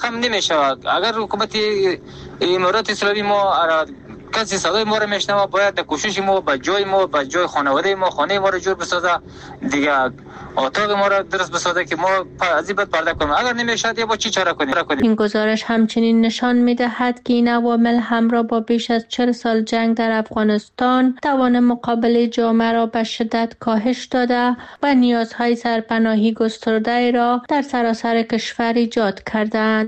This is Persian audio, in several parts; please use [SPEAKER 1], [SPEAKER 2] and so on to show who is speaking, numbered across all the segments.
[SPEAKER 1] کم نمیشود. اگر حکومت امارات اسلامی ما کسی صدای ما را میشنوه، باید کوشش ما به جای خانواده ما، خانه ما را جور بسازه، دیگه اتاق ما را درست بسازه که ما از این پرده کنیم. اگر نمیشد یا با چی چاره کنیم؟
[SPEAKER 2] این گزارش همچنین نشان می‌دهد که این عوامل همراه با بیش از 40 سال جنگ در افغانستان توان مقابله جامعه را به شدت کاهش داده و نیازهای سرپناهی گسترده را در سراسر کشور ایجاد کردند.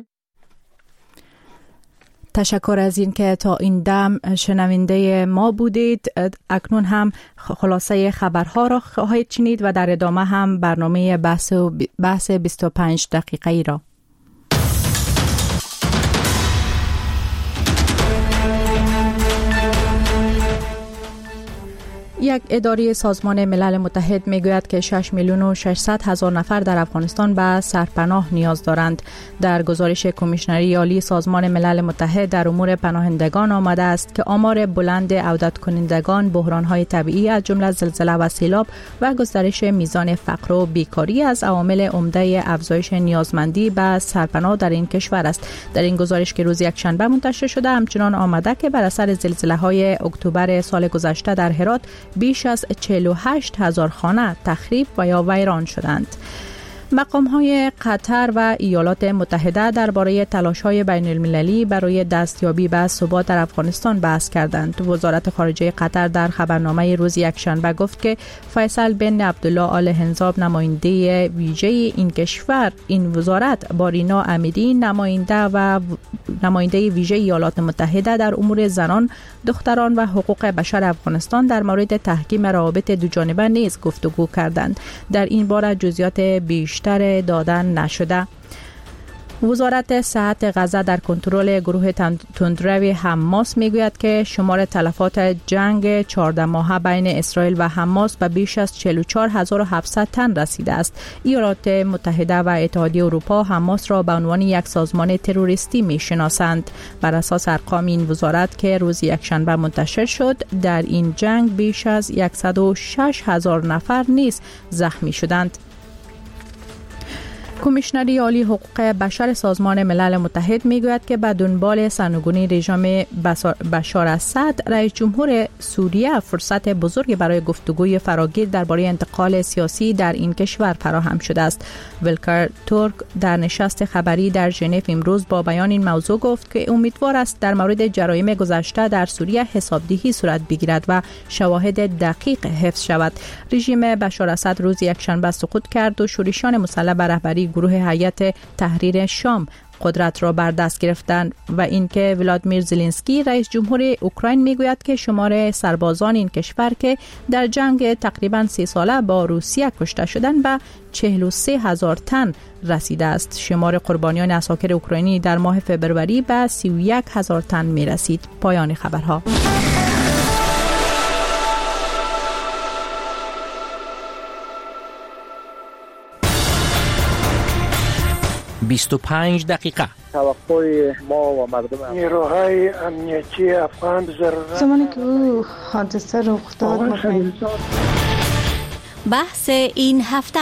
[SPEAKER 3] تشکر از این که تا این دم شنونده ما بودید. اکنون هم خلاصه خبرها را خواهید شنید و در ادامه هم برنامه بحث 25 دقیقه‌ای را. یک اداره سازمان ملل متحد میگوید که 6,600,000 نفر در افغانستان به سرپناه نیاز دارند. در گزارش کمیشنری عالی سازمان ملل متحد در امور پناهندگان آمده است که آمار بلند عودت کنندگان، بحران‌های طبیعی از جمله زلزله و سیلاب و گسترش میزان فقر و بیکاری از عوامل عمده افزایش نیازمندی به سرپناه در این کشور است. در این گزارش که روز یکشنبه منتشر شده همچنان آمده که بر اثر زلزله‌های اکتبر سال گذشته در هرات بیش از 48,000 خانه تخریب و یا ویران شدند. مقام‌های قطر و ایالات متحده درباره تلاش‌های بین‌المللی برای دستیابی به ثبات در افغانستان بحث کردند. وزارت خارجه قطر در خبرنامه روز یکشنبه گفت که فیصل بن عبدالله آل حنظاب نماینده ویژه این کشور، این وزارت با رینا امیری نماینده ویژه ایالات متحده در امور زنان، دختران و حقوق بشر افغانستان در مورد تحکیم روابط دوجانبه نیز گفتگو کردند. در این باره جزئیات بیشتر دادن نشده. وزارت صحت غزه در کنترل گروه تندروی حماس میگوید که شمار تلفات جنگ 14 ماهه بین اسرائیل و حماس به بیش از 44,700 تن رسیده است. ایالات متحده و اتحادیه اروپا حماس را به عنوان یک سازمان تروریستی میشناسند. بر اساس ارقام این وزارت که روز یکشنبه منتشر شد، در این جنگ بیش از 106,000 نفر نیز زخمی شدند. کمیشنری عالی حقوق بشر سازمان ملل متحد میگوید که به دنبال سرنگونی رژیم بشار اسد، رئیس جمهور سوریه فرصت بزرگی برای گفتگوی فراگیر درباره انتقال سیاسی در این کشور فراهم شده است. ولکر تورک در نشست خبری در ژنو امروز با بیان این موضوع گفت که امیدوار است در مورد جرایم گذشته در سوریه حسابدهی صورت بگیرد و شواهد دقیق حفظ شود. رژیم بشار اسد روز یکشنبه سقوط کرد و شورشیان مسلح به رهبری گروه هیئت تحریر شام قدرت را بر دست گرفتند و اینکه ولادیمیر زلنسکی رئیس جمهور اوکراین میگوید که شمار سربازان این کشور که در جنگ تقریباً 3 ساله با روسیه کشته شدند به 43,000 تن رسیده است. شمار قربانیان عساکر اوکراینی در ماه فوریه به 31,000 تن می رسید. پایان خبرها.
[SPEAKER 4] 25 دقیقه.
[SPEAKER 5] توقع ما و مردم
[SPEAKER 6] نیروهای امنیتی افغان ضرورت
[SPEAKER 7] زمانی که او حادثه رخ داد
[SPEAKER 8] بحث این هفته.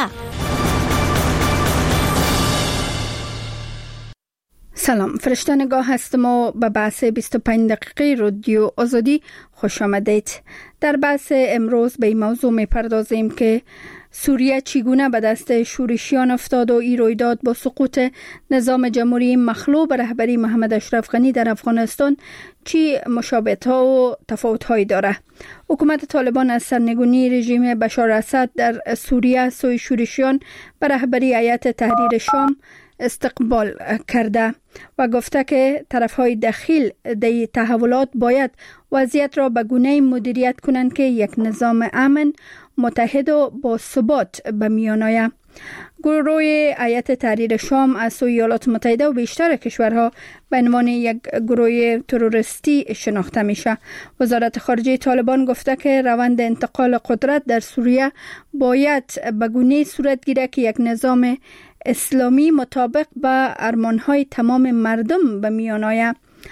[SPEAKER 7] سلام، فرشته نگاه هستم و به بحث 25 دقیقه رادیو آزادی خوش آمدید. در بحث امروز به این موضوع می‌پردازیم که سوریه چگونه به دست شورشیان افتاد و این رویداد با سقوط نظام جمهوری مخلوع به رهبری محمد اشرف غنی در افغانستان چی مشابهت‌ها و تفاوت‌هایی داره. حکومت طالبان از سرنگونی رژیم بشار اسد در سوریه سوی شورشیان به رهبری هیئت تحریر شام استقبال کرده و گفته که طرف‌های دخیل در تحولات باید وضعیت را به گونه‌ای مدیریت کنند که یک نظام امن، متحد و با ثبات به میان آید. گروه هیئت تحریر شام از سوی ایالات متحده و بیشتر کشورها به عنوان یک گروه تروریستی شناخته میشه. وزارت خارجه طالبان گفته که روند انتقال قدرت در سوریه باید به گونه‌ای صورت گیرد که یک نظام اسلامی مطابق به ارمانهای تمام مردم به میان آید.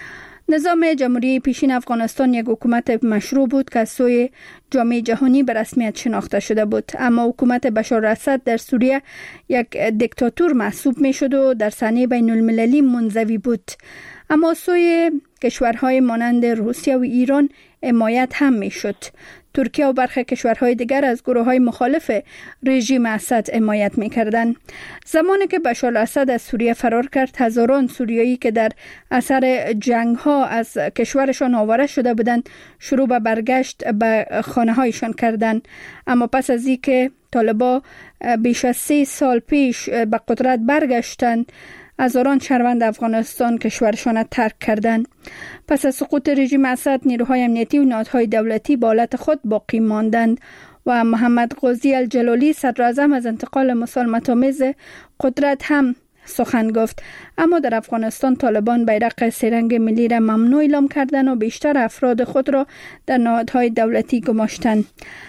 [SPEAKER 7] نظام جمهوری پیشین افغانستان یک حکومت مشروع بود که از سوی جامعه جهانی به رسمیت شناخته شده بود، اما حکومت بشار اسد در سوریه یک دیکتاتور محسوب می شد و در صحنه بین المللی منزوی بود. اما سوی کشورهای مانند روسیه و ایران حمایت هم می شد. ترکیه و برخی کشورهای دیگر از گروه‌های مخالف رژیم اسد حمایت می‌کردند. زمانی که بشار اسد از سوریه فرار کرد، هزاران سوریایی که در اثر جنگ‌ها از کشورشان آواره شده بودند، شروع به برگشت به خانه‌هایشان کردند. اما پس از اینکه طالبان بیش از 3 سال پیش به قدرت برگشتند، هزاران شهروند افغانستان کشورشان را ترک کردند. پس از سقوط رژیم اسد، نیروهای امنیتی و نهادهای دولتی به حالت خود باقی ماندند و محمد قاضی الجلالی صدراعظم از انتقال مسالمت‌آمیز قدرت هم سخن گفت. اما در افغانستان طالبان بیرق سه‌رنگ ملی را ممنوع اعلام کردند و بیشتر افراد خود را در نهادهای دولتی گماشتند.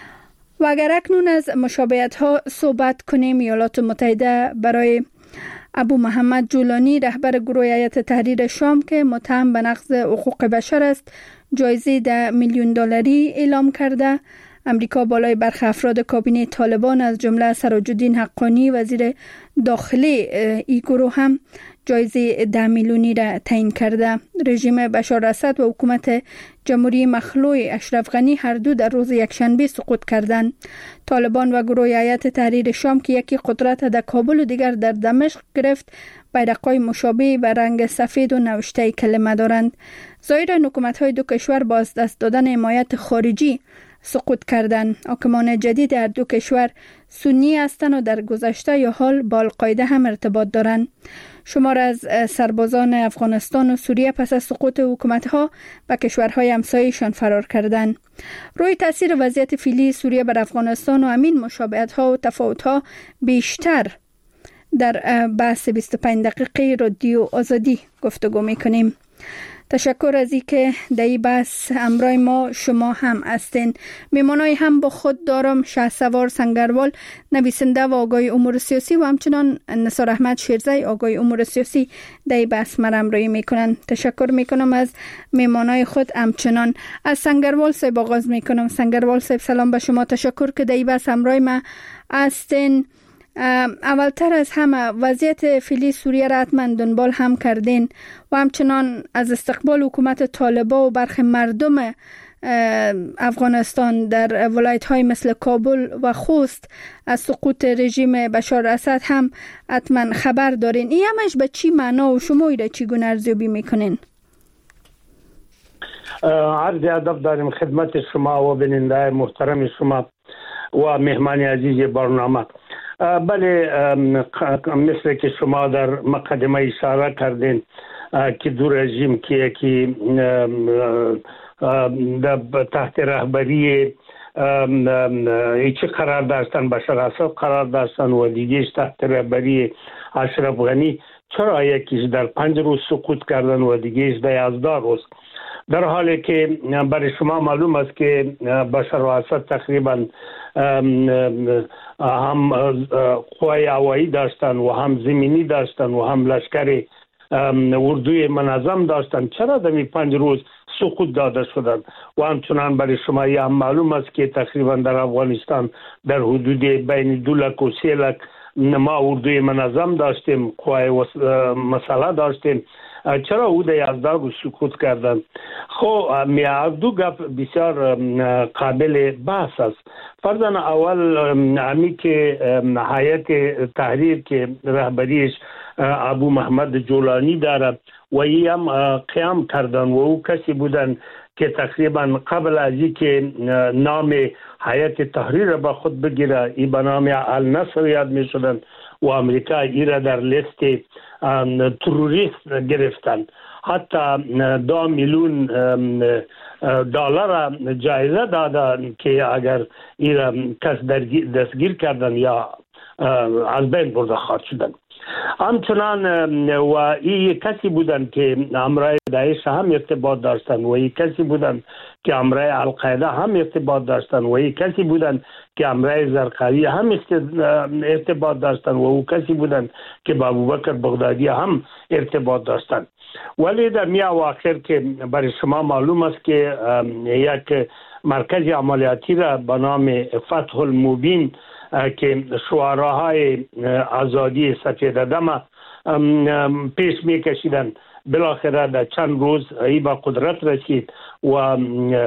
[SPEAKER 7] و اگر اکنون از مشابهت‌ها صحبت کنیم، ایالات متحده برای ابو محمد جولانی، رهبر گروه هیئت تحریر شام که متهم به نقض حقوق بشر است، جایزه $10 میلیون اعلام کرده. امریکا بالای برخی افراد کابینه طالبان از جمله سراج‌الدین حقانی وزیر داخلی این گروه هم جایزه 10 میلیونی را تعیین کرده. رژیم بشار اسد و حکومت جمهوری مخلوع اشرف غنی هر دو در روز یکشنبه سقوط کردند. طالبان و گروه هیئت تحریر شام که یکی قدرت در کابل و دیگر در دمشق گرفت، بیرق‌های مشابه به رنگ سفید و نوشته کلمه دارند. ظاهراً حکومت‌های دو کشور با از دست دادن حمایت خارجی سقوط کردند. حاکمان جدید هر دو کشور سنی هستند و در گذشته یا حال با القاعده هم ارتباط دارند. شمار از سربازان افغانستان و سوریه پس از سقوط حکومت‌ها به کشورهای همسایه‌شان فرار کردند. روی تاثیر وضعیت فعلی سوریه بر افغانستان و همین مشابهت‌ها و تفاوت‌ها بیشتر در بحث 25 دقیقه رادیو آزادی گفتگو می‌کنیم. تشکر از اینکه در این بحث همراه ما شما هم هستین. میمانای هم با خود دارم شهسوار سنگروال، نویسنده و آگاه امور سیاسی، و همچنان نثار احمد شیرزی، آگاه امور سیاسی، در این بحث مرا همراهی میکنن. تشکر میکنم از میمانای خود. همچنان از سنگروال صاحب آغاز میکنم. سنگروال صاحب سلام به شما، تشکر که در این بحث همراه ما هستین. اولتر از همه وضعیت فعلی سوریه را حتما دنبال هم کردین و همچنان از استقبال حکومت طالبان و برخی مردم افغانستان در ولایت‌های مثل کابل و خوست از سقوط رژیم بشار اسد هم حتما خبر دارین. این همش به چی معنا و شما این را چگونه ارزیابی میکنین؟
[SPEAKER 4] عرض ادب داریم خدمت شما و بیننده محترم شما و مهمان عزیز برنامه. بله، مثل که شما در مقدمه اشاره کردین که دو رژیم که یکی تحت رهبری چه قرار داشتن بشار اسد قرار داشتن و دیگهش تحت رهبری اشرف غنی، چرا یکیش در 5 روز سقوط کردن و دیگهش در 11 روز، در حالی که برای شما معلوم است که بشار اسد تقریبا هم قوای هوایی داشتن و هم زمینی داشتن و هم لشکر اردوی منظم داشتن، چرا در 5 روز سقوط داده شدن؟ و همچنان برای شما هم معلوم است که تقریبا در افغانستان در حدود بین 2 لک و 3 لک ما اردوی منظم داشتیم، قوای مسلح داشتیم، چرا او در 11 روز سقوط کردن؟ خب دو گپ بسیار قابل بحث است. فرضاً اول همی که هیئت تحریر که رهبریش ابو محمد جولانی داره و ای هم قیام کردن و او کسی بودن که تقریبا قبل از اینکه نام هیئت تحریر را به خود بگیره ای به نام النصر یاد می شدن و امریکا ای را در لیست تروریست گرفتن. حتی 2 میلیون دلار جایزه دادن که اگر ای را کس دستگیر کردن یا از بین برده خواهد شدن. همچنان و این کسی بودن که همراه داعش هم ارتباط داشتن و این کسی بودن که همراه القاعده هم ارتباط داشتن و این کسی بودن که همراه زرقاوی هم ارتباط داشتن و او کسی بودن که با ابوبکر بغدادی هم ارتباط داشتن. ولی در اواخر که برای شما معلوم است که یک مرکز عملیاتی را به نام فتح المبین که شعاراهای آزادی سفید دم پیش میکشیدن بالاخره در چند روز ای با قدرت رسید و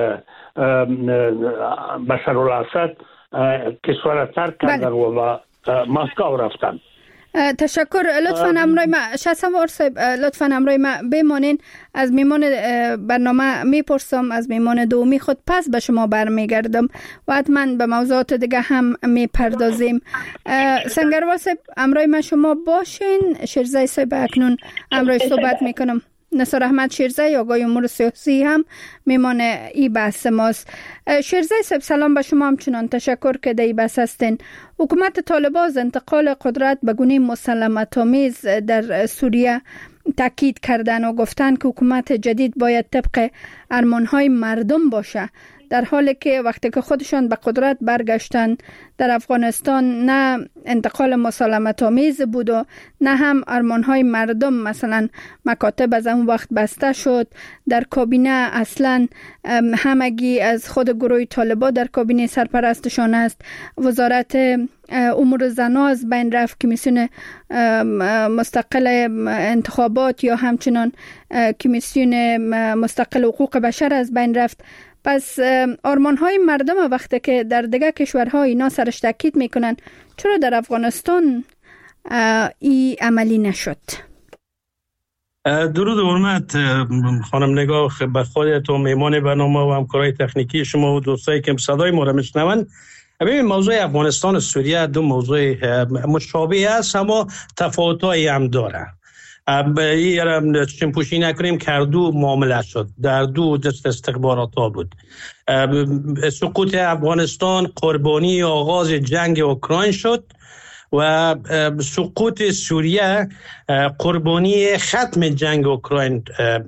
[SPEAKER 4] بشار الاسد کشور ترک کردن و با مسکو رفتن.
[SPEAKER 7] تشکر. لطفاً همراه ما شهسوار صاحب، لطفاً همراه ما بمانین. از میمان برنامه میپرسم، از میمان دومی خود پس به شما برمیگردم و حتما به موضوعات دیگه هم میپردازیم. سنگروال صاحب همراه ما شما باشین. شیرزای صاحب اکنون همراه صحبت میکنم. نثار احمد شیرزای آقای امور سیاسی هم میمان ای بحث ماست. شیرزای صاحب سلام به شما، همچنان تشکر که در ای بحث هستین. حکومت طالبان از انتقال قدرت به گونه مسالمت‌آمیز در سوریه تاکید کردن و گفتن که حکومت جدید باید طبق ارمان‌های مردم باشه، در حالی که وقتی که خودشان به قدرت برگشتن در افغانستان نه انتقال مسالمت‌آمیز بود و نه هم ارمان‌های مردم. مثلا مکاتب از اون وقت بسته شد، در کابینه اصلا همگی از خود گروه طالبان در کابینه سرپرستشان است، وزارت امور زنان از بین رفت، کمیسیون مستقل انتخابات یا همچنان کمیسیون مستقل حقوق بشر از بین رفت. پس آرمان‌های مردم وقتی که در دیگه کشورها اینا سرش تاکید میکنن، چرا در افغانستان ای عملی نشد؟
[SPEAKER 9] درود و حرمت خانم نگاه به خودت و میمان برنامه و همکارای تکنیکی شما و دوستایی که صدای ما را میشنوند. ببین موضوع افغانستان و سوریه دو موضوع مشابه است اما تفاوت‌هایی هم داره. چشم پوشی نکنیم که دو معامله شد، در دو دست استخبارات ها بود. سقوط افغانستان قربانی آغاز جنگ اوکراین شد و سقوط سوریه قربانی ختم جنگ اوکراین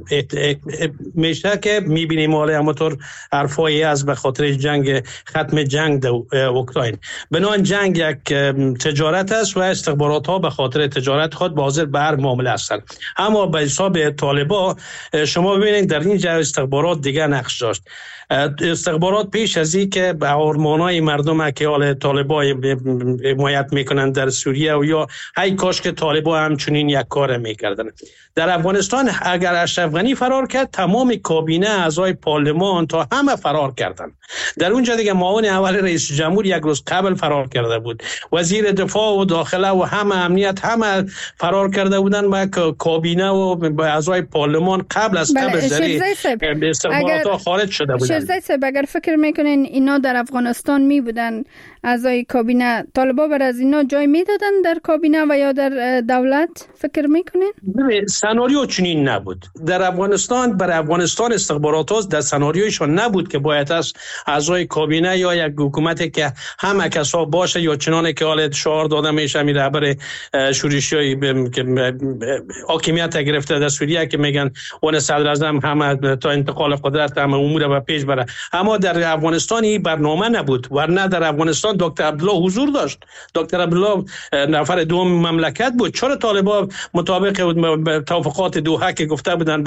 [SPEAKER 9] میشه که میبینیم حالا همونطور حرفایی از به خاطر جنگ ختم جنگ در اوکراین. بنابراین جنگ یک تجارت است و استخبارات ها به خاطر تجارت خود حاضر به هر معامله هستند. اما به حساب طالبان شما ببینید در این استخبارات دیگه نقش داشت. استخبارات پیش از این که به آرمانای مردم که حال طالبان حمایت میکنن در سوریه و یا های کاش که طالبان همچنین یک کار میکردن. در افغانستان اگر اشرف غنی فرار کرد، تمام کابینه اعضای پارلمان تا همه فرار کردن. در اونجا دیگه معاون اول رئیس جمهور یک روز قبل فرار کرده بود، وزیر دفاع و داخله و همه امنیت همه فرار کرده بودن و کابینه و اعضای پارلمان قبل از قبل در استخبارات خارج شده بودن.
[SPEAKER 7] شیرزای صاحب اگر فکر میکنین اینا در افغانستان می بودن اعضای کابینه، طالبان بر از اینا جای میدادن در کابینه و یا در دولت؟ فکر میکنین؟
[SPEAKER 9] سناریو چنین نبود. در افغانستان برای افغانستان استخبارات در سناریویشون نبود که باید از اعضای کابینه یا یک حکومتی که همه کسا باشه یا چنانه که حالت شعار داده میشه می رهبر شورشی که حاکمیت گرفته در سوریه که میگن اون صدر اعظم همه تا انتقال قدرت همه امور به پیش بره. اما در افغانستان این برنامه نبود، ورنه در افغانستان دکتر عبدالله حضور داشت. دکتر عبدالله نفر دوم مملکت بود. چرا طالبان مطابق توافقات دوحه که گفته بودن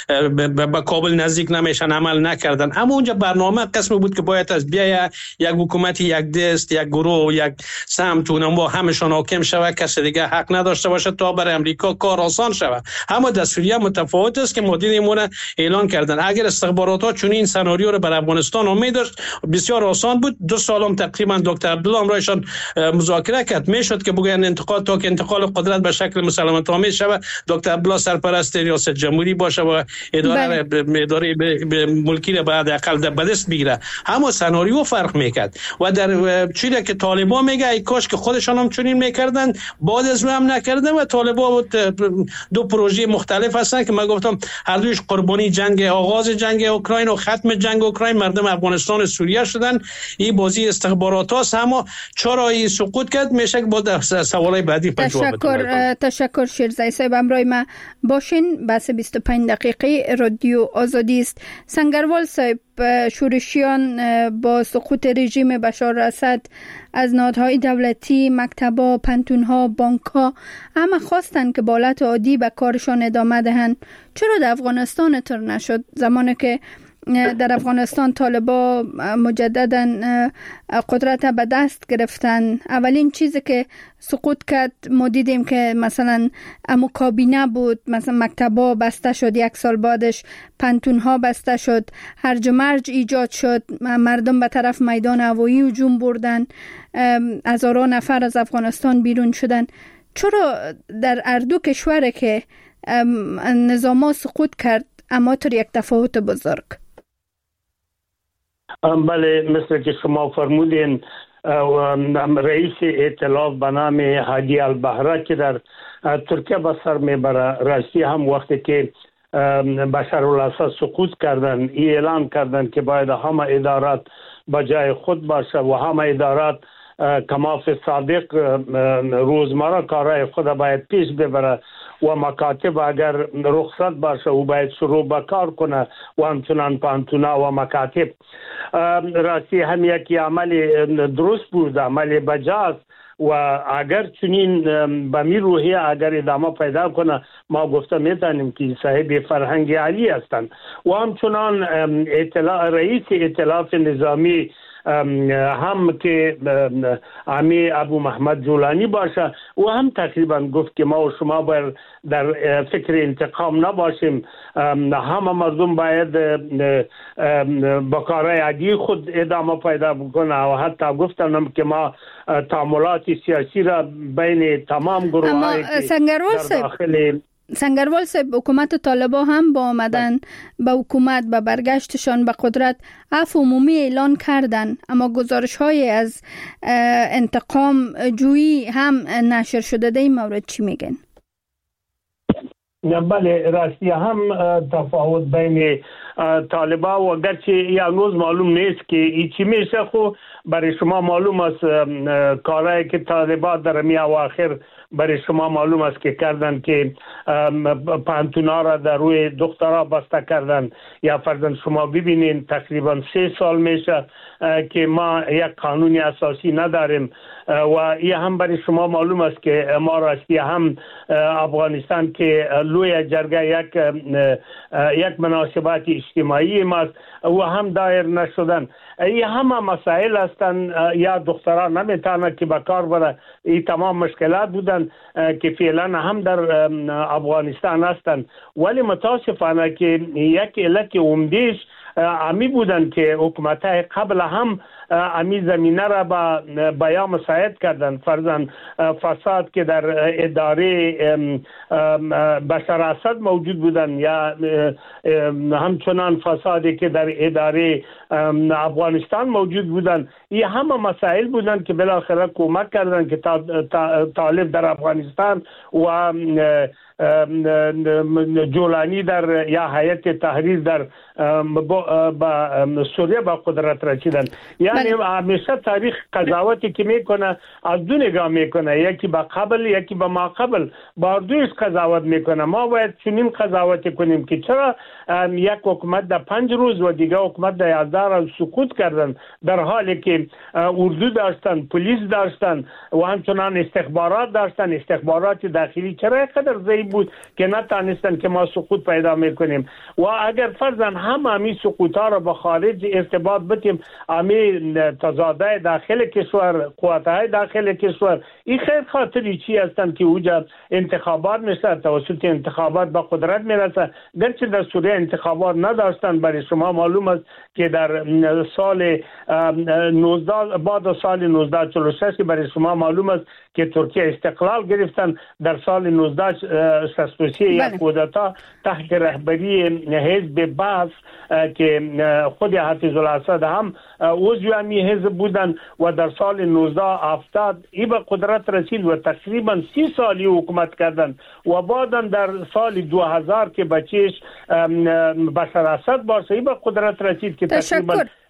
[SPEAKER 9] به کابل نزدیک نمیشن عمل نکردن؟ اما اونجا برنامه قسم بود که باید از بیای یک حکومتی، یک دست، یک گروه، یک سمت اونم همشون حاکم شود، کسی دیگه حق نداشته باشه تا برای امریکا کار آسان شود. اما در سوریه متفاوت است که مدیرمون اعلان کردن اگر استخبارات چون این سناریو رو بر افغانستان امید داشت بسیار آسان بود. 2 سالم تقریبا دکتر عبدالله امرایشان مذاکره کرد، میشد که بگن انتقال تا که انتقال قدرت به شکل مسالمت آمیز شود دکتر عبدالله سرپرست ریاست جمهوری باشه و اداره به ملکی را بعد اقل به دست بگیره. اما سناریو فرق میکرد و در چیزی که طالبان میگه ای کاش که خودشان هم چنین میکردن، بعد از هم نکردن و طالبان دو پروژه مختلف هستن که من گفتم هر دویش قربانی جنگ آغاز جنگ اوکراین و ختم جنگ اوکراین مردم افغانستان و سوریه شدن. این بازی استخبارات باز هم چرا این سقوط کرد میشه که با سوالای بعدی
[SPEAKER 7] تشکر شیرزای صاحب. امروز ما باشین. بس 25 دقیقه رادیو آزادی است. سنگروال صاحب، شورشیان با سقوط رژیم بشار اسد از نهادهای دولتی، مکتب‌ها، پنتون‌ها، بانک‌ها همه خواستن که به حالت عادی به کارشان ادامه دهند. چرا در افغانستان طور نشد؟ زمانی که در افغانستان طالبا مجددا قدرت به دست گرفتن، اولین چیزی که سقوط کرد ما دیدیم که مثلا کابینه بود، مثلا مکتبا بسته شد، یک سال بعدش پنتونها بسته شد، هرج و مرج ایجاد شد، مردم به طرف میدان هوایی هجوم بردن، هزاران نفر از افغانستان بیرون شدن. چرا در هر دو کشور که نظاما سقوط کرد اما طور یک تفاوت بزرگ؟
[SPEAKER 4] بله، مثل که شما فرمودین رئیس ائتلاف به نام هادی البهره که در ترکیه به سر میبره، راستی هم وقتی که بشارالاسد سقوط کردن اعلان کردن که باید همه ادارات به جای خود باشه و همه ادارات کماف صادق روزمره کارهای خود باید پیش ببره و مکاتب اگر رخصت باشه او باید شروع به کار کنه و همچنان پانتونا و مکاتب. راستی هم یکی عمل درست بود، عمل بجاست و اگر چنین به می روحیه اگر ادامه پیدا کنه ما گفته میتونیم که صاحب فرهنگ عالی هستند و همچنان رئیس ائتلاف نظامی هم که امی ابو محمد جولانی باشه و هم تقریبا گفت که ما و شما باید در فکر انتقام نباشیم، همه مردم باید با کارهای عادی خود ادامه پیدا بکنه و حتی گفتم که ما تعاملات سیاسی را بین تمام گروه‌هایی که در داخل
[SPEAKER 7] سنگروال صاحب، حکومت طالبا هم با آمدن به حکومت به برگشتشان به قدرت عفو عمومی اعلان کردن، اما گزارش های از انتقام جویی هم نشر شده. در این مورد چی میگن؟
[SPEAKER 4] بله، راستی هم تفاوت بین طالبا و گرچه یا روز معلوم نیست که چی میشه، خو برای شما معلوم است کارهایی که طالبا در می اواخر برای شما معلوم است که کردن که پانتونا را در روی دخترها بسته کردن. یا فرضاً شما ببینین تقریبا 3 سال میشه که ما یک قانون اساسی نداریم و این هم برای شما معلوم است که ما راستی هم افغانستان که لوی جرگه یک مناسبات اجتماعی ماست و هم دایر نشدن. این همه مسائل هستند. یا دختران نمیتونه که به کار بره، این تمام مشکلات بودن که فعلا هم در افغانستان هستند. ولی متاسفانه که یک علت عمده‌اش امی بودن که حکومت‌های قبل هم امی زمینه را به بیان مساعد کردن. فرضاً فساد که در اداره بشار اسد موجود بودن یا همچنان فسادی که در اداره افغانستان موجود بودن، این همه مسائل بودن که بالاخره کمک کردن که طالب در افغانستان و جولانی در یا هیئت تحریر در سوریه با قدرت رسیدن. یعنی همیشه تاریخ قضاوتی که میکنه از دو نگاه میکنه، یکی با قبل یکی با ما قبل، با دویش قضاوت میکنه. ما باید چنین قضاوت کنیم که چرا یک حکومت در 5 روز و دیگه حکومت در 11 روز سقوط کردن، در حالی که اردو داشتن، پلیس داشتن و همچنان استخبارات داشتن. استخبارات داخلی چرا قدر ضعیف بود که نتانستن که ما سقوط پیدا میکنیم. و اگر فرضاً همین سقوط ها را با خارج ارتباط بتیم، همین تضادهای داخل کشور، قوتهای داخل کشور، این خیلی خاطری چی هستند که اوجا انتخابات میشه، توسط انتخابات به قدرت میرسه. گرچه در سوریه انتخابات نداشتن، برای شما معلوم است که در سال 19 بعد از سال 1946 که برای شما معلوم است که ترکیه استقلال گرفتن، در سال 1963 یک کودتا تحت رهبری حزب بعث که خود حافظ الاسد هم عضو امی حزب بودن و در سال 1970 ای به قدرت رسید و تقریبا 30 سالی حکومت کردن و بعدم در سال 2000 که بچهش بشار اسد باشه ای به قدرت رسید که تقریبا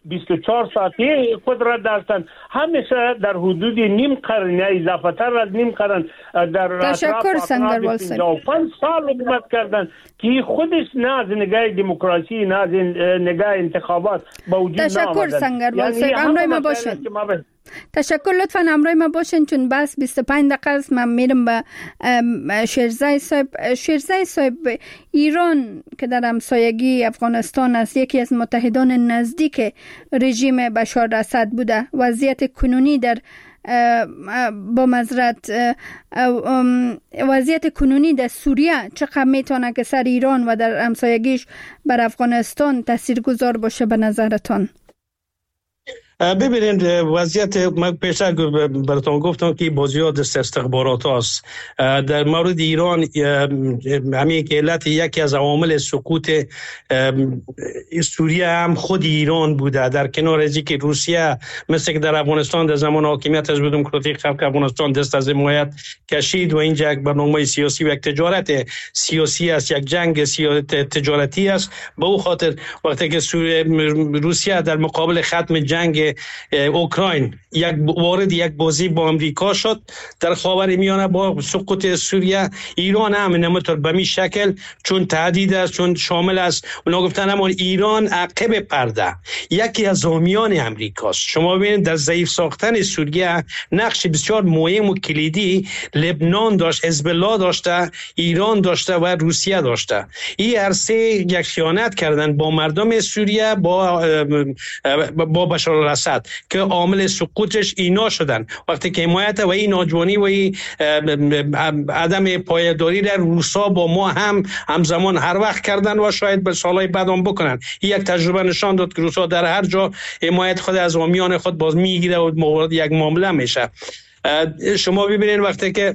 [SPEAKER 4] 24 ساعته قدرت داشتند. همیشه در حدود نیم قرن یا اضافه تر از نیم قرن در
[SPEAKER 7] تشکر سنگروال صاحب
[SPEAKER 4] 55 سال حکومت کردند که خودش نه از نگاه دموکراسی نه از نگاه انتخابات با وجود
[SPEAKER 7] تشکر سنگروال صاحب همراه ما باشین. تشکر، لطفاً همراه ما باشین چون بس 25 دقیقه است. من میرم به شیرزای صاحب. شیرزای صاحب، ایران که در همسایگی افغانستان است، یکی از متحدان نزدیک رژیم بشار اسد بوده، وضعیت کنونی در با معذرت وضعیت کنونی در سوریه چقدر میتونه که سر ایران و در همسایگیش بر افغانستان تاثیرگذار باشه به نظرتان؟
[SPEAKER 9] ببینید وضعیت، من پیشتر براتون گفتم که بازیات استخبارات است. در مورد ایران همین که علت یکی از عوامل سقوط سوریه هم خود ایران بوده، در کنار از که روسیه مثل که در افغانستان در زمان حاکمیتش بود دموکراتیک خلق افغانستان دست از حمایت کشید و اینجا یک برنامه سیاسی و یک تجارت سیاسی است، یک جنگ تجارتی است. به او خاطر وقتی که روسیه در مقابل ختم جنگ اوکراین وارد یک بازی با امریکا شد در خاورمیانه با سقوط سوریه، ایران هم نمیتونه به می شکل چون تهدید است، چون شامل است. اونا گفتن اما ایران عقب پرده یکی از حامیان امریکاست. شما ببینید در ضعیف ساختن سوریه نقش بسیار مهم و کلیدی لبنان داشت، حزب الله داشته، ایران داشته و روسیه داشته. این هر سه یک خیانت کردن با مردم سوریه، با بشار الاسد که عامل سقوطش اینا شدن. وقتی که حمایت و این ناجوانی و این عدم پایداری در روسا با ما همزمان هر وقت کردن و شاید به سالهای بعد هم بکنن. این یک تجربه نشان داد که روسا در هر جا حمایت خود از حامیان خود باز میگیره و مورد یک معامله میشه. شما ببینید وقتی که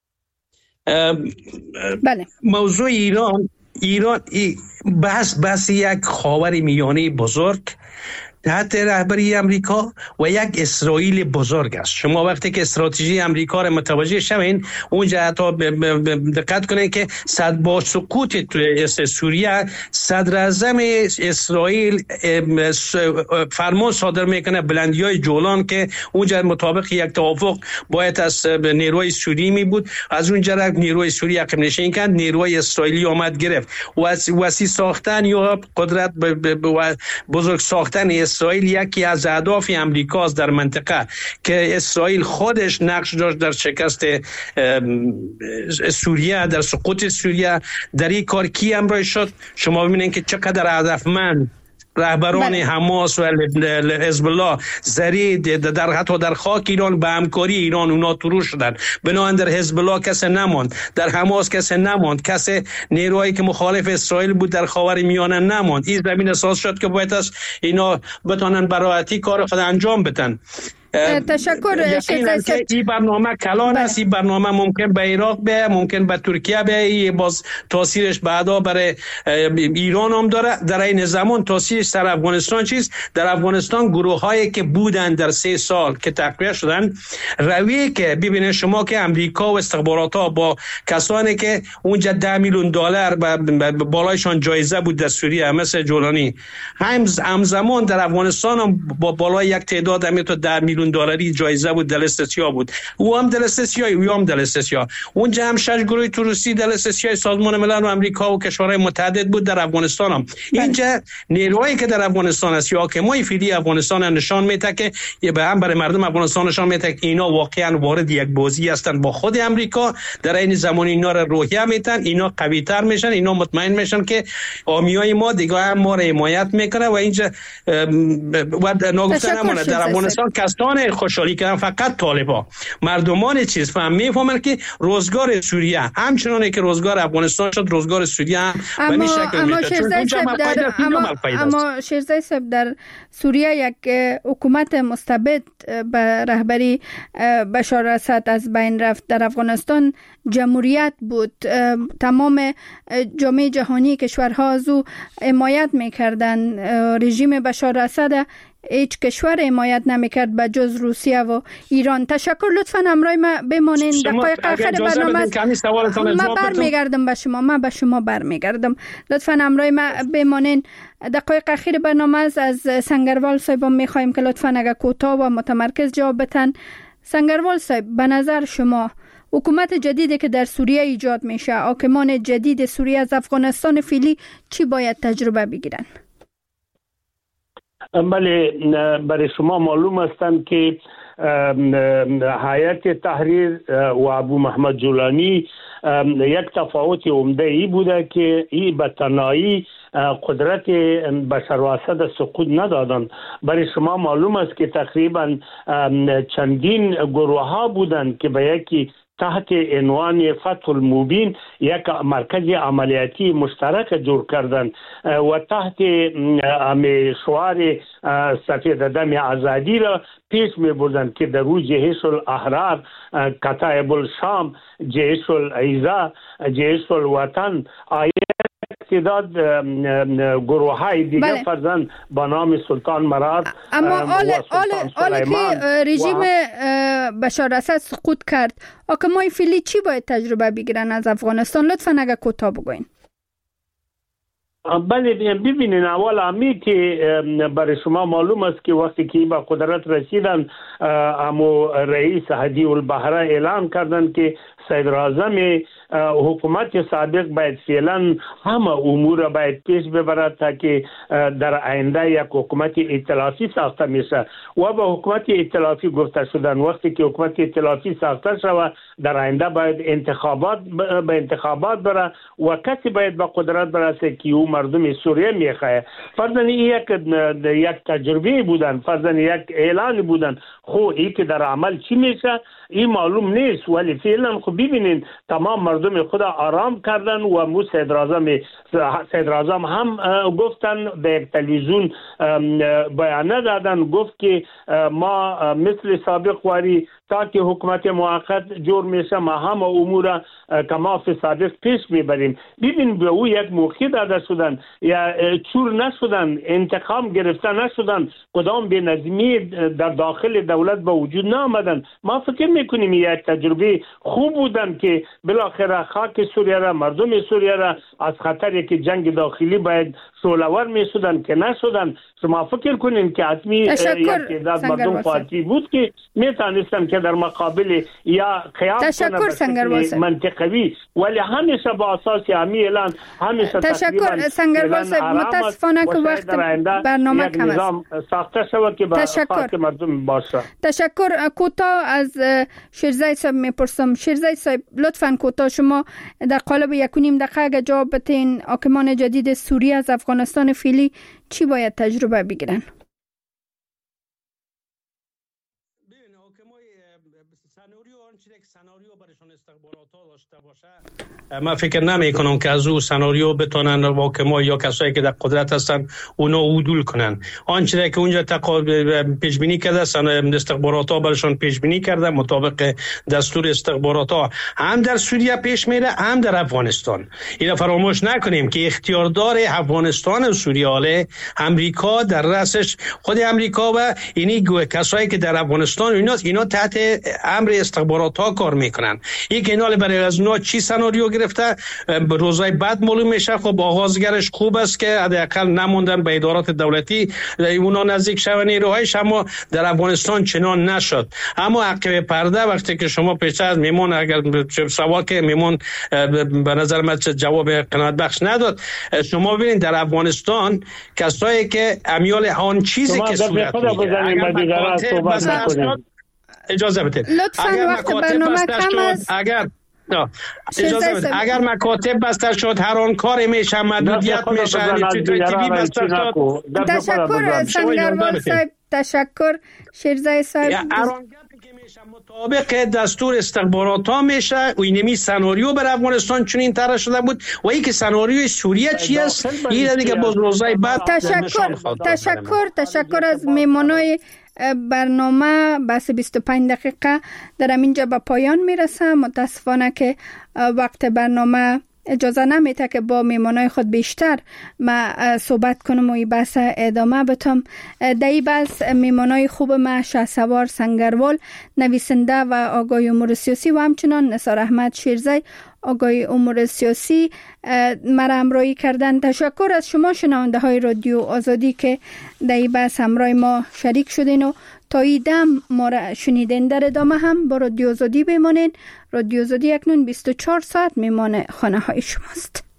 [SPEAKER 7] بله
[SPEAKER 9] موضوع ایران بس یک خاورمیانه بزرگ تحت رهبری امریکا و یک اسرائیل بزرگ است. شما وقتی که استراتژی امریکا را متوجه شوین اونجا حتی دقت کنین که با سقوط سوریه صدر اعظم اسرائیل فرمان صادر میکنه بلندیای جولان که اونجا مطابق یک توافق باید از نیروی سوری می بود، از اونجا را نیروی سوری عقب نشین کرد، نیروی اسرائیلی آمد گرفت. وسیع ساختن یا قدرت بزرگ ساختن اسرائیل یکی از اهداف امریکاست در منطقه که اسرائیل خودش نقش داشت در شکست سوریه، در سقوط سوریه. در این کار کی همراه شد؟ شما ببینید که چقدر هدفمند رهبران حماس و حزب الله زرید در حتی در خاک ایران به همکاری ایران اونا ترور شدن. بنابراین در حزب الله کس نماند، در حماس کس نماند، کس نیروهایی که مخالف اسرائیل بود در خاورمیانه نماند. این زمین اساس شد که باید از اینا بتونن براحتی کار خود انجام بدن.
[SPEAKER 7] تشکر.
[SPEAKER 9] این برنامه کلان است. این برنامه ممکن به عراق به، ممکن به ترکیه به، باز تاثیرش بعدا برای ایران هم داره. در این زمان تاثیرش در افغانستان چیست؟ در افغانستان گروه هایی که بودن در 3 سال که تقویه شدن، روی که ببینید شما که امریکا و استخبارات ها با کسانی که اونجا $10 میلیون بالایشان جایزه بود در سوریه مثل جولانی، همزمان در افغانستان هم با بالای یک تعداد تا $10 میلیون جایزه بود، دلست سیاه بود. او هم دلست سیاه، او هم دلست سیاه. اونجا هم 6 گروه توریستی دلست سیاه سازمان ملل و امریکا و کشورهای متحد بود. در افغانستان هم اینجا نیروهایی که در افغانستان است یا حاکمای فعلی افغانستان نشان میده که به هم برای مردم افغانستان نشان میده که اینا واقعا وارد یک بازی هستند با خود امریکا. در این زمان اینا را روحیه میتن، اینا قوی تر میشن، اینا مطمئن میشن که حامیای ما دیگه هم ما را حمایت میکنه و اینجا و نگفتن همونه در افغانستان کسان خوشحالی کردن فقط طالبا. مردمان چیز میفهمن که روزگار سوریه همچنانه که روزگار افغانستان شد، روزگار سوریه هم به این شکل میشه.
[SPEAKER 7] اما شیرزای صاحب در سوریه یک حکومت مستبد به رهبری بشار اسد از بین رفت. در افغانستان جمهوریت بود. تمام جامعه جهانی کشورها از او حمایت میکردن. رژیم بشار اسد هیچ کشور حمایت نمیکرد به جز روسیه و ایران. تشکر. لطفاً همراه ما بمانین. دقایق آخر برنامه ما برمیگردم به شما. به شما برمیگردم. لطفاً همراه ما بمانین. دقایق اخیر برنامه از سنگروال صاحب میخوایم که لطفاً اگر کوتاه و متمرکز جواب بدن. سنگروال صاحب، به نظر شما حکومت جدیدی که در سوریه ایجاد میشه، حاکمان جدید سوریه از افغانستان فعلی چی باید تجربه بگیرن؟
[SPEAKER 4] بله، برای شما معلوم است که هیئت تحریر و ابو محمد جولانی یک تفاوت عمده ای بوده که این به تنهایی قدرت بشار و اسد سقوط ندادند. برای شما معلوم است که تقریبا چندین گروه ها بودند که به یکی تحت عنوان فتح المبین یک مرکز عملیاتی مشترک جور کردند و تحت شعار سفید دم آزادی را پیش می بردند که در روز جیش الاحرار، کتایب الشام، جیش العزا، جیش الوطن تعداد گروه های دیگه فرزند با نام سلطان مراد
[SPEAKER 7] اما آل که رژیم بشار اسد سقوط کرد، حکمای فعلی چی باید تجربه بگیرن از افغانستان؟ لطفاً اگر کوتاه بگوین.
[SPEAKER 4] بله، ببینین، اول همی که برای شما معلوم است که وقتی که به قدرت رسیدن، امو رئیس هدی البحره اعلان کردند که صدر اعظم حکومت سابق باید فعلا همه امور باید پیش ببرد تا که در آینده یک حکومت ائتلافی ساخته میشه و به حکومت ائتلافی گفته شدن. وقتی که حکومت ائتلافی ساخته شود در آینده باید انتخابات بره و کسی باید به قدرت برسه که او مردم سوریه میخواه. فرضاً یک تجربه بودن، فرضاً یک اعلان بودن، خو این که در عمل چی میشه این معلوم نیست. ولی فعلا خب ببینین تمام مردم خود آرام کردن و مو صدر اعظم هم گفتن، به یک تلویزیون بیانیه دادن، گفت که ما مثل سابق واری تا که حکومت موقت جور میشه ما هم امور کما سابق پیش میبریم. ببین به او یک موقع داده شدن یا چور نشدن، انتقام گرفته نشدن، کدام بی نظمی در داخل دولت به وجود نآمدن. ما فکر میکنیم یک تجربه خوب بودن که بالاخره خاک سوریه را، مردم سوریه را از خطری که جنگ داخلی باید شعله‌ور میشدن که نشدن. شما فکر کنین که حتمی یک تعداد مردم خواهی بود که میتونستن که در مقابل یا قیام کنه منطقوی، ولی همیشه با اساس همی اعلان همیشه
[SPEAKER 7] تشکر سنگروال صاحب. متاسفانه که وقت برنامه کم است.
[SPEAKER 4] ساخته شود که با خاک مردم باشه.
[SPEAKER 7] تشکر. کوتاه از شیرزای صاحب میپرسم. شیرزای صاحب لطفاً کوتاه شما در قالب 1.5 دقیقه اگه جواب بدین، حاکمان جدید سوریه از افغانستان فعلی چی باید تجربه بگیرن؟
[SPEAKER 9] سناریو برایشان استخبارات ها داشته باشه، من فکر نمی کنم که از او سناریو بتونن حاکما یا کسایی که در قدرت هستن اونا عدول کنن. آنچه که اونجا پیش بینی کرده استخبارات ها برایشان پیش بینی کرده مطابق دستور استخبارات ها هم در سوریه پیش میره هم در افغانستان. اینا فراموش نکنیم که اختیاردار افغانستان و سوریه امریکا در رأسش خود امریکا و اینی کسایی که در افغانستان اینا تحت امر استخبارات ها کار میکنن. یک اینال برای از اونا چی سناریو گرفته روزای بعد معلوم میشه. خب آغازگرش خوب است که حداقل نموندن به ادارات دولتی اونا نزدیک شون نیروهایش، اما در افغانستان چنان نشد. اما عقب پرده وقتی که شما پیش از میمون اگر سوال که میمون به نظر من جواب قناعت بخش نداد. شما ببینید در افغانستان کسایی که امیال آن چیزی که صورت میگیره اجازه بدید
[SPEAKER 7] اگر مکاتب بسته شد،
[SPEAKER 9] اگر مکاتب بسته شد هر آن کاری میشه، محدودیت میشه، تیوی بسته شد.
[SPEAKER 7] تشکر سنگروال صاحب. تشکر شیرزای صاحب.
[SPEAKER 9] مطابق دستور استخبارات ها میشه و اینمی سناریو بر افغانستان چنین طرح شده بود و این که سناریوی سوریه چی است این دیگه باز روزای بعد.
[SPEAKER 7] تشکر از میمانای برنامه. بس 25 دقیقه در اینجا به پایان میرسه. متاسفانه که وقت برنامه اجازه نمیده که با میمانای خود بیشتر ما صحبت کنم و این بحث ادامه بتم. در این بحث میمانای خوب ما شهسوار سنگروال، نویسنده و آگاه امور سیاسی و همچنان نثار احمد شیرزی، آگاه امور سیاسی مرا همراهی کردن. تشکر از شما شنونده های رادیو آزادی که در این بحث همراه ما شریک شدین و تا این دم ما را شنیدین. در ادامه هم با رادیو آزادی بمانین. رادیو آزادی اکنون 24 ساعت میمان خانه های شماست.